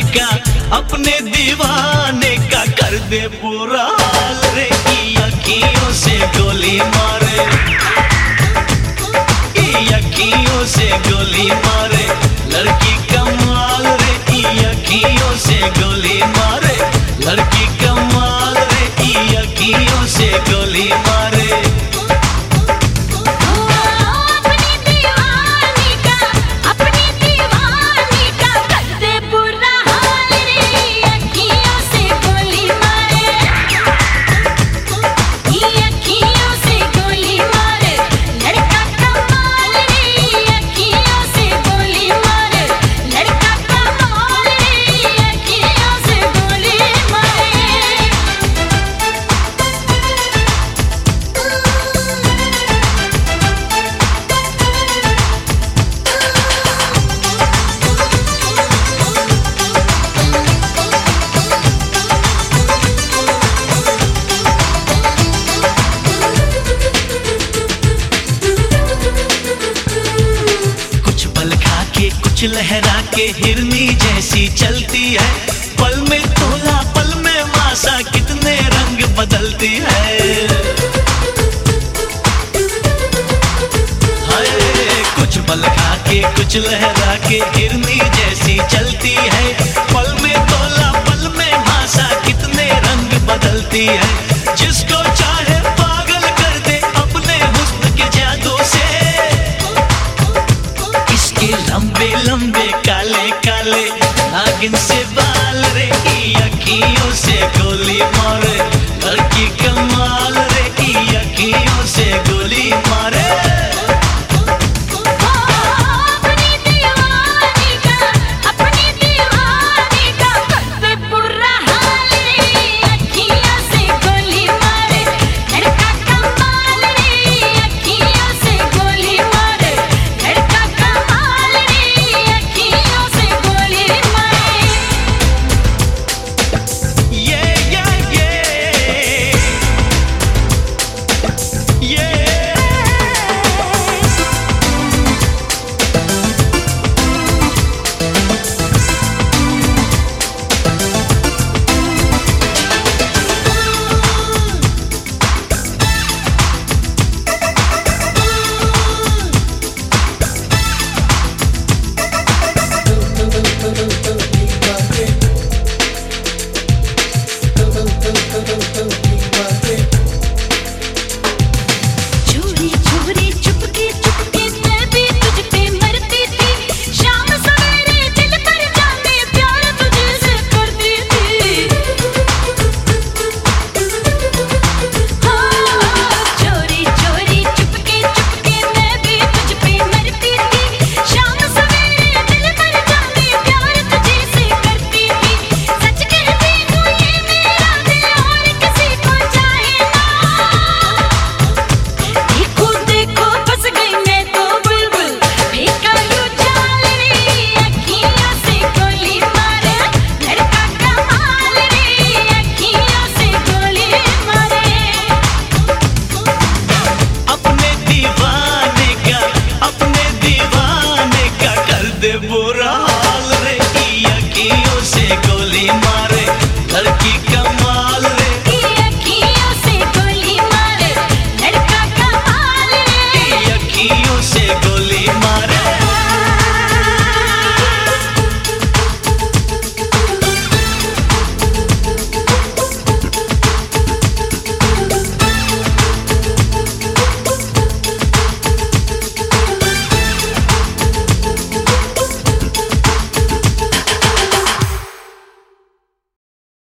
का, अपने दीवाने का कर दे पूरा हाल रे। ई अखियों से गोली मारे, ई अखियों से गोली मारे, लड़की कमाल रे। ई अखियों से गोली मारे, लड़की कमाल रे। ई अखियों से गोली मारे। कुछ लहरा के हिरनी जैसी चलती है, पल में तोला पल में मासा, कितने रंग बदलती है। हाय कुछ पल खा के कुछ लहरा के हिरनी जैसी चलती है, पल में तोला पल में मासा, कितने रंग बदलती है। जिसको